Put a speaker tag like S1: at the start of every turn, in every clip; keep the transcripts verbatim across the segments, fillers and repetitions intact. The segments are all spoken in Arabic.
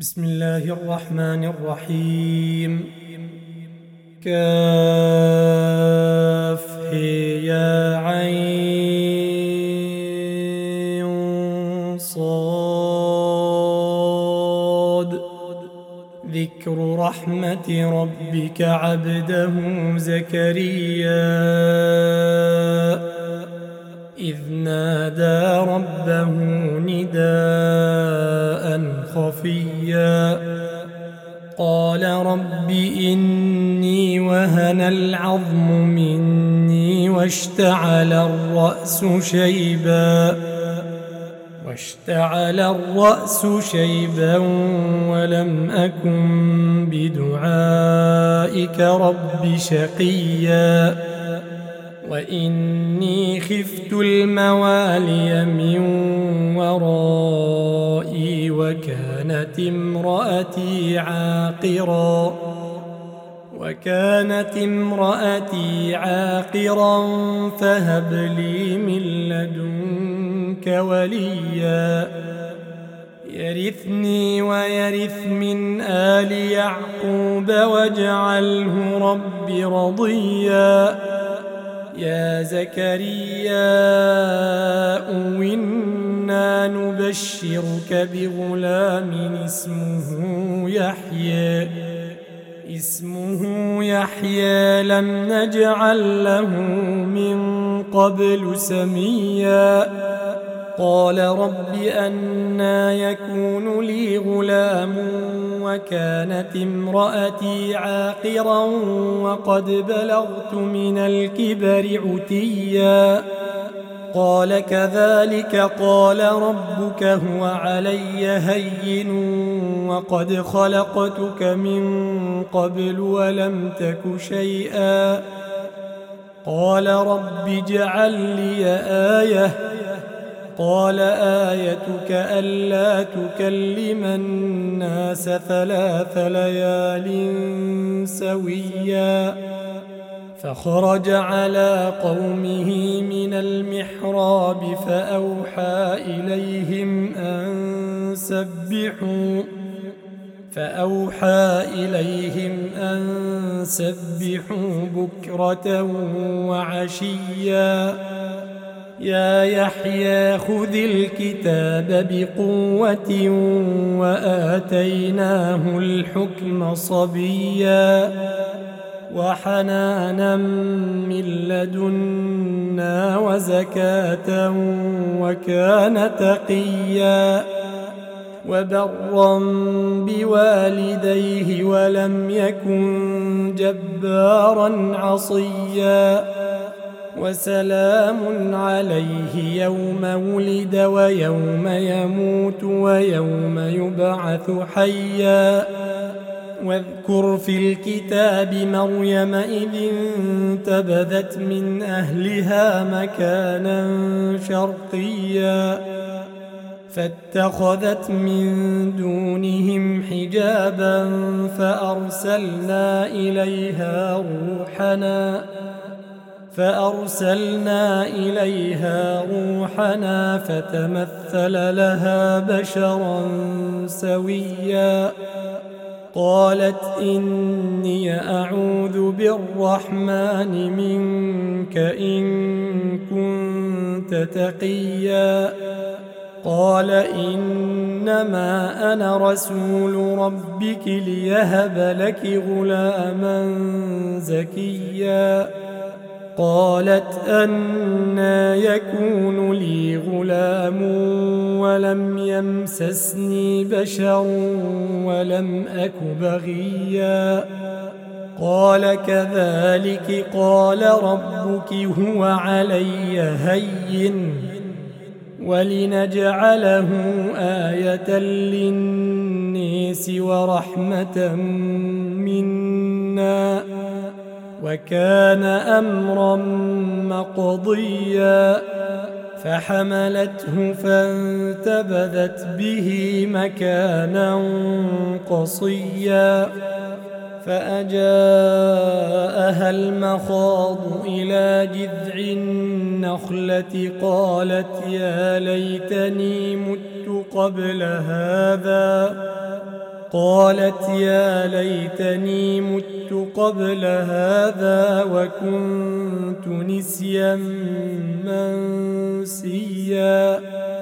S1: بسم الله الرحمن الرحيم. كاف يا عين صاد. ذكر رحمة ربك عبده زكريا إذ نادى ربه نداء خفيا قال رب إني وهن العظم مني واشتعل الرأس شيبا واشتعل الرأس شيبا ولم أكن بدعائك رب شقيا وإني خفت الموالي من ورائي وكانت امرأتي عاقرا وكانت امرأتي عاقرا فهب لي من لدنك وليا يرثني ويرث من آل يعقوب واجعله رب رضيا يا زكريا إنا نبشرك بغلام اسمه يحيى اسمه يحيى لم نجعل له من قبل سميا قال رب أنى يكون لي غلام وكانت امرأتي عاقرا وقد بلغت من الكبر عتيا قال كذلك قال ربك هو علي هين وقد خلقتك من قبل ولم تك شيئا قال رب اجعل لي آية قال آيتك ألا تكلم الناس ثلاث ليال سويا فخرج على قومه من المحراب فأوحى إليهم أن سبحوا فأوحى إليهم أن سبحوا بكرة وعشيا يا يحيى خذ الكتاب بقوة وآتيناه الحكم صبيا وحنانا من لدنا وزكاة وكان تقيا وبرا بوالديه ولم يكن جبارا عصيا وسلام عليه يوم ولد ويوم يموت ويوم يبعث حيا واذكر في الكتاب مريم إذ انتبذت من أهلها مكانا شرقيا فاتخذت من دونهم حجابا فأرسلنا إليها روحنا فأرسلنا إليها روحنا فتمثل لها بشرا سويا قالت إني أعوذ بالرحمن منك إن كنت تقيا قال إنما أنا رسول ربك ليهب لك غلاما زكيا قالت أنى يكون لي غلام ولم يمسسني بشر ولم أك بغيا قال كذلك قال ربك هو علي هين ولنجعله آية للناس ورحمة منا وكان أمرا مقضيا فحملته فانتبذت به مكانا قصيا فأجاءها المخاض إلى جذع النخلة قالت يا ليتني مت قبل هذا قالت يا ليتني مت قبل هذا وكنت نسيا منسيا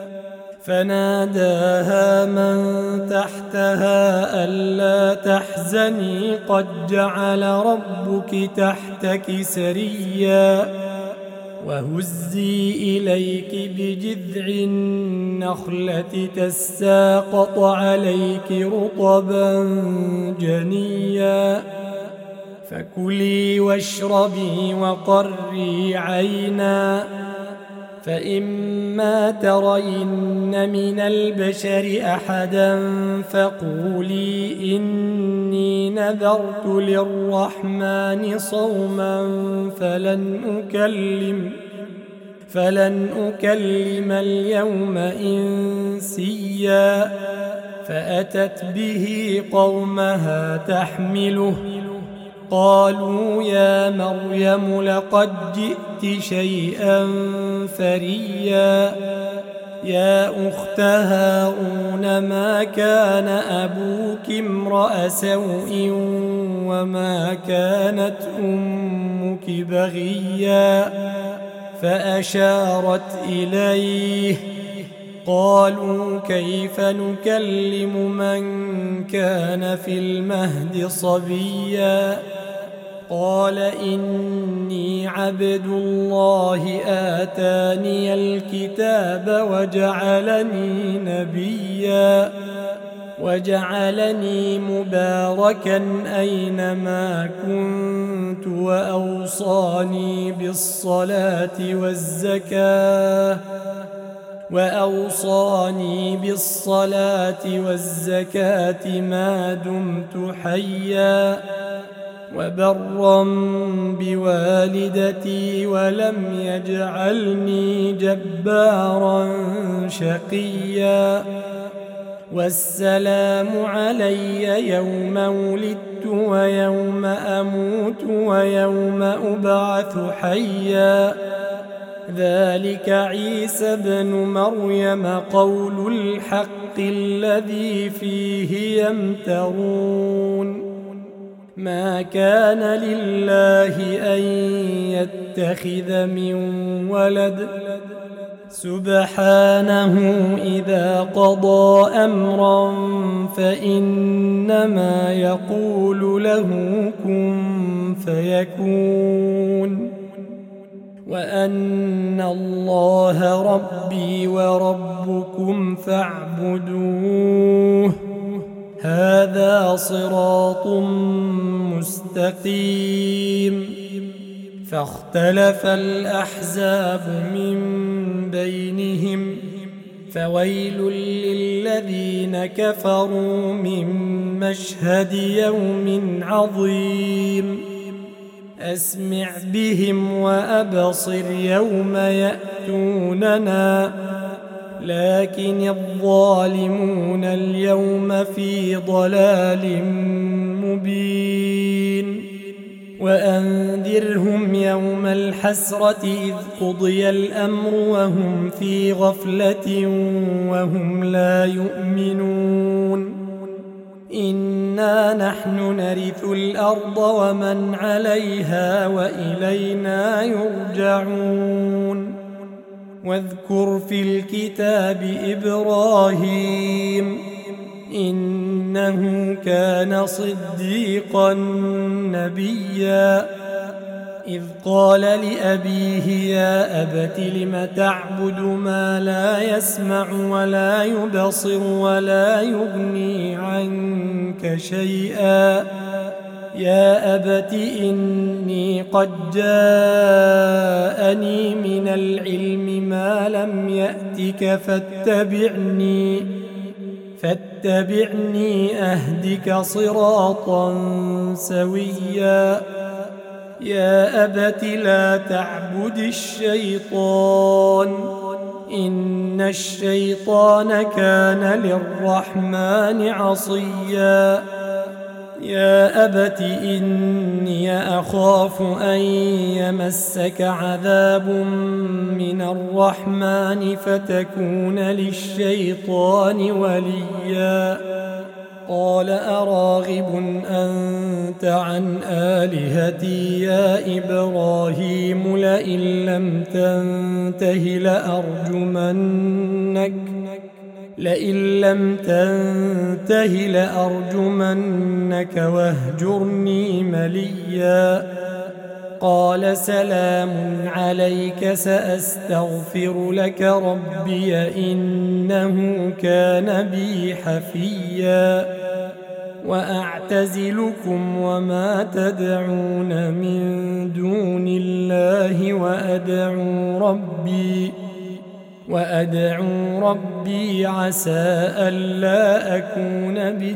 S1: فناداها من تحتها ألا تحزني قد جعل ربك تحتك سريا وهزي إليك بجذع النخلة تساقط عليك رطبا جنيا فكلي واشربي وقري عينا فإما ترين من البشر أحدا فقولي إني نذرت للرحمن صوما فلن أكلم فلن أكلم اليوم إنسيا فأتت به قومها تحمله قالوا يا مريم لقد جئت شيئا فريا يا أخت هارون ما كان أبوك امرأ سوء وما كانت أمك بغيا فأشارت إليه قالوا كيف نكلم من كان في المهد صبيا قال إني عبد الله آتاني الكتاب وجعلني نبيا وجعلني مباركا أينما كنت وأوصاني بالصلاة والزكاة وأوصاني بالصلاة والزكاة ما دمت حيا وبرا بوالدتي ولم يجعلني جبارا شقيا والسلام علي يوم ولدت ويوم أموت ويوم أبعث حيا ذلك عيسى ابن مريم قول الحق الذي فيه يمترون ما كان لله أن يتخذ من ولد سبحانه إذا قضى أمرا فإنما يقول له كن فيكون وأن الله ربي وربكم فاعبدوه هذا صراط مستقيم فاختلف الأحزاب من بينهم فويل للذين كفروا من مشهد يوم عظيم أسمع بهم وأبصر يوم يأتوننا لكن الظالمون اليوم في ضلال مبين وأنذرهم يوم الحسرة إذ قضي الأمر وهم في غفلة وهم لا يؤمنون إنا نحن نرث الأرض ومن عليها وإلينا يرجعون واذكر في الكتاب إبراهيم إنه كان صديقا نبيا إذ قال لأبيه يا أبت لم تعبد ما لا يسمع ولا يبصر ولا يغني عنك شيئا يا أبت إني قد جاءني من العلم ما لم يأتك فاتبعني فاتبعني أهدك صراطا سويا يا أبت لا تعبد الشيطان إن الشيطان كان للرحمن عصيا يا أبت إني أخاف أن يمسك عذاب من الرحمن فتكون للشيطان وليا قال أراغب أنت عن آلهتي يا إبراهيم لئن لم تنته لأرجمنك لئن لم تنته لأرجمنك واهجرني مليا قال سلام عليك سأستغفر لك ربي إنه كان بي حفيا وأعتزلكم وما تدعون من دون الله وأدعو ربي وأدعو ربي عسى ألا أكون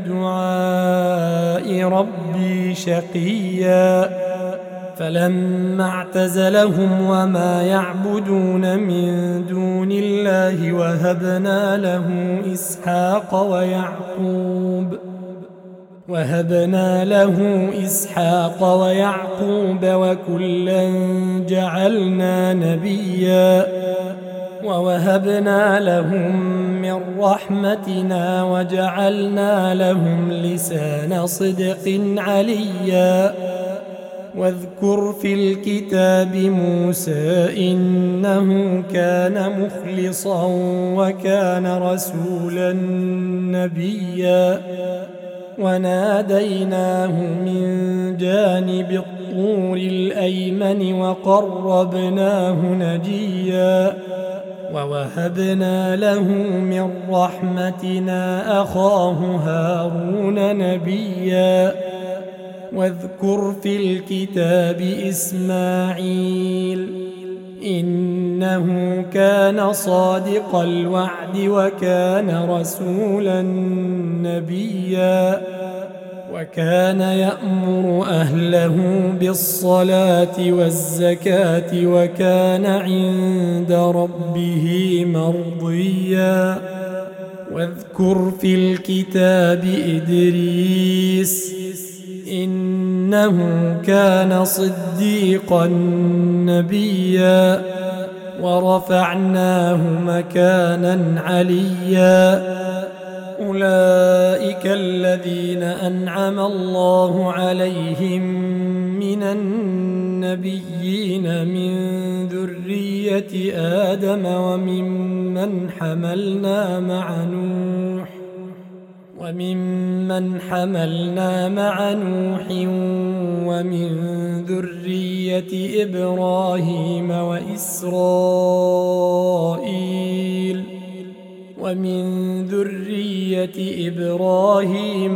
S1: بدعاء ربي شقيا فلما اعتزلهم وما يعبدون من دون الله وهبنا له إسحاق ويعقوب وهبنا له إسحاق ويعقوب وكلا جعلنا نبيا ووهبنا لهم من رحمتنا وجعلنا لهم لسان صدق عليا واذكر في الكتاب موسى إنه كان مخلصا وكان رسولا نبيا وناديناه من جانب الطور الأيمن وقربناه نجيا ووهبنا له من رحمتنا أخاه هارون نبيا واذكر في الكتاب إسماعيل إنه كان صادق الوعد وكان رسولا نبيا وكان يأمر أهله بالصلاة والزكاة وكان عند ربه مرضيا واذكر في الكتاب إدريس إنه كان صديقا نبيا ورفعناه مكانا عليا أولئك الذين أنعم الله عليهم من النبيين من ذرية آدم وممن حملنا مع نوح وممن حملنا مع نوح ومن ذرية إبراهيم وإسرائيل ومن ذرية إبراهيم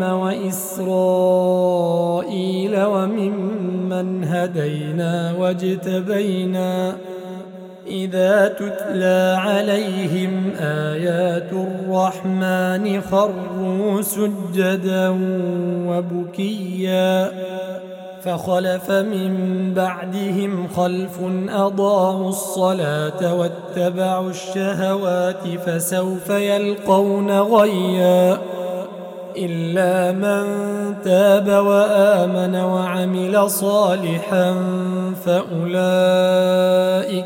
S1: وإسرائيل وممن هدينا واجتبينا إذا تتلى عليهم آيات الرحمن خروا سجدا وبكيا فخلف من بعدهم خلف أضاعوا الصلاة واتبعوا الشهوات فسوف يلقون غيا إلا من تاب وآمن وعمل صالحا فأولئك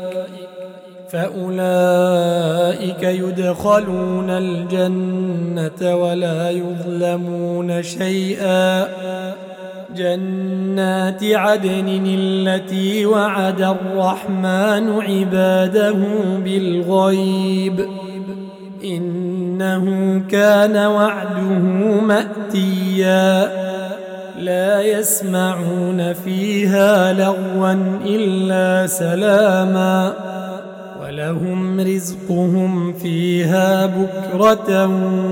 S1: فأولئك يدخلون الجنة ولا يظلمون شيئا جنات عدن التي وعد الرحمن عباده بالغيب إنه كان وعده مأتيا لا يسمعون فيها لغوا إلا سلاما ولهم رزقهم فيها بكرة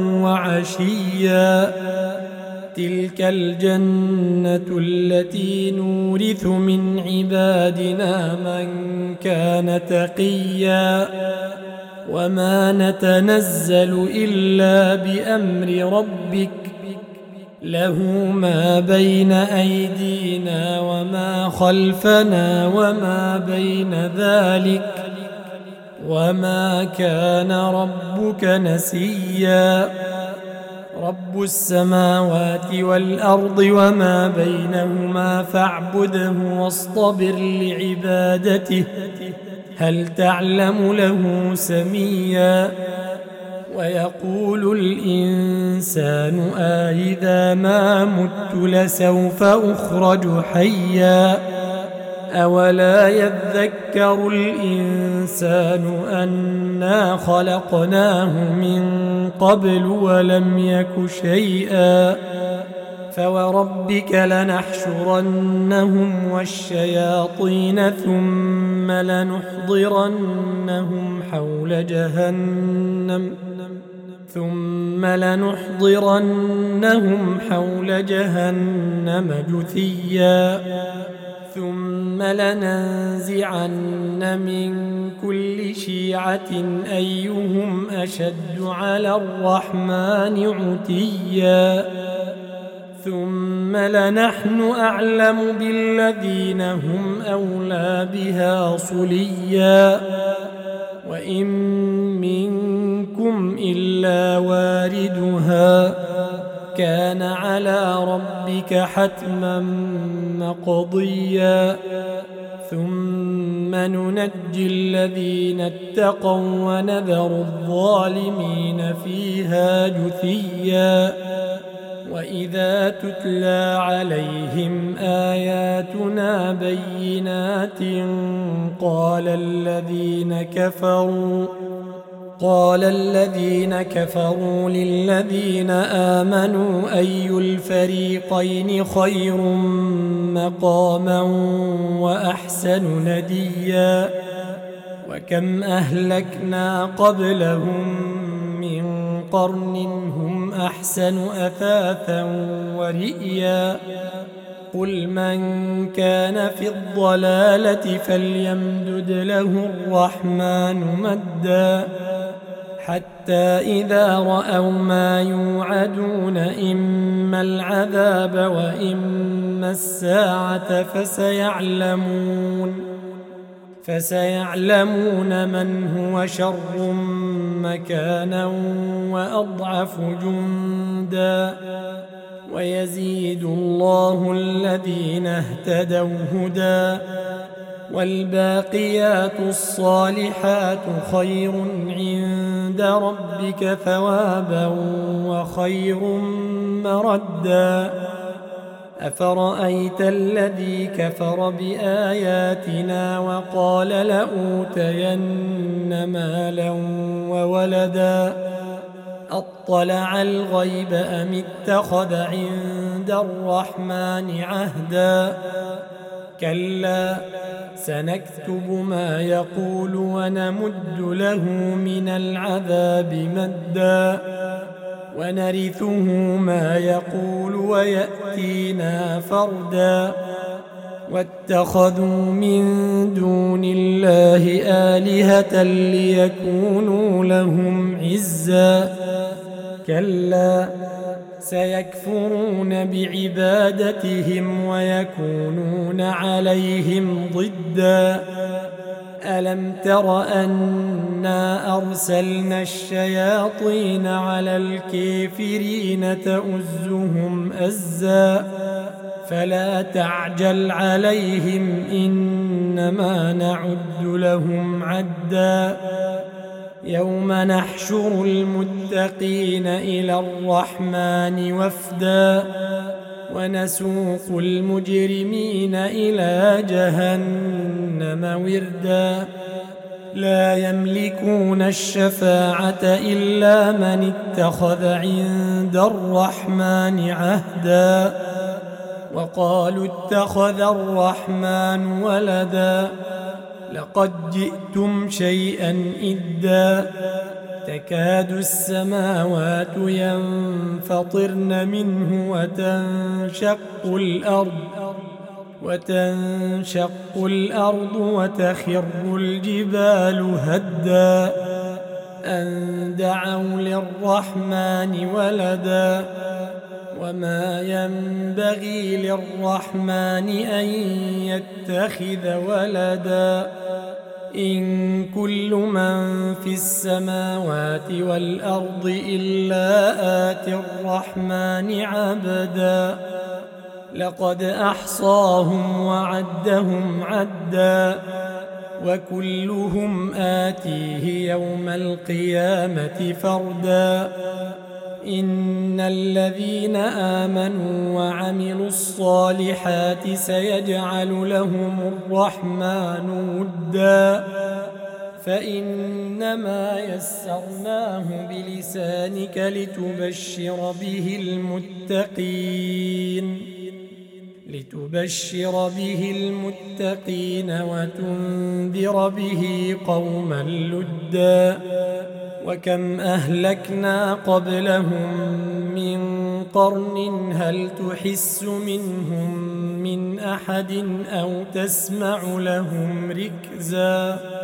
S1: وعشيا تلك الجنة التي نورث من عبادنا من كان تقيا وما نتنزل إلا بأمر ربك له ما بين أيدينا وما خلفنا وما بين ذلك وما كان ربك نسيا رب السماوات والأرض وما بينهما فاعبده واصطبر لعبادته هل تعلم له سميا ويقول الإنسان أإذا ما مت لسوف أخرج حيا أولا يذكر الإنسان أنا خلقناه من قبل ولم يك شيئا فوربك لنحشرنهم والشياطين ثم لنحضرنهم حول جهنم ثم لنحضرنهم حول جهنم جثيا ثم لننزعن من كل شيعة أيهم أشد على الرحمن عتيا ثم لنحن أعلم بالذين هم أولى بها صليا وإن منكم إلا واردها كان على ربك حتما مقضيا ثم ننجي الذين اتقوا ونذر الظالمين فيها جثيا وإذا تتلى عليهم آياتنا بينات قال الذين كفروا قال الذين كفروا للذين آمنوا أي الفريقين خير مقاما وأحسن نديا وكم أهلكنا قبلهم من قرن هم أحسن أثاثا ورئيا قل من كان في الضلالة فليمدد له الرحمن مدا حتى إذا رأوا ما يوعدون إما العذاب وإما الساعة فسيعلمون فسيعلمون من هو شر مكانا وأضعف جندا ويزيد الله الذين اهتدوا هدى والباقيات الصالحات خير عند ربك ثوابا وخير مردا أفرأيت الذي كفر بآياتنا وقال لأوتين مالا وولدا أطلع الغيب أم اتخذ عند الرحمن عهدا كلا سنكتب ما يقول ونمد له من العذاب مدا ونرثه ما يقول ويأتينا فردا واتخذوا من دون الله آلهة ليكونوا لهم عزا كلا سيكفرون بعبادتهم ويكونون عليهم ضدا ألم تر أنا أرسلنا الشياطين على الكافرين تؤزهم أزا فلا تعجل عليهم إنما نعد لهم عدا يوم نحشر المتقين إلى الرحمن وفدا ونسوق المجرمين إلى جهنم وردا لا يملكون الشفاعة إلا من اتخذ عند الرحمن عهدا وقالوا اتخذ الرحمن ولدا لقد جئتم شيئا إدا تكاد السماوات ينفطرن منه وتنشق الأرض وتنشق الأرض وتخر الجبال هدا أن دعوا للرحمن ولدا وما ينبغي للرحمن أن يتخذ ولدا إن كل من في السماوات والأرض إلا آتي الرحمن عبدا لقد أحصاهم وعدهم عدا وكلهم آتيه يوم القيامة فردا إن الذين آمنوا وعملوا الصالحات سيجعل لهم الرحمن ودا فإنما يسرناه بلسانك لتبشر به المتقين لتبشر به المتقين وتنذر به قوما لدا وكم أهلكنا قبلهم من قرن هل تحس منهم من أحد أو تسمع لهم ركزا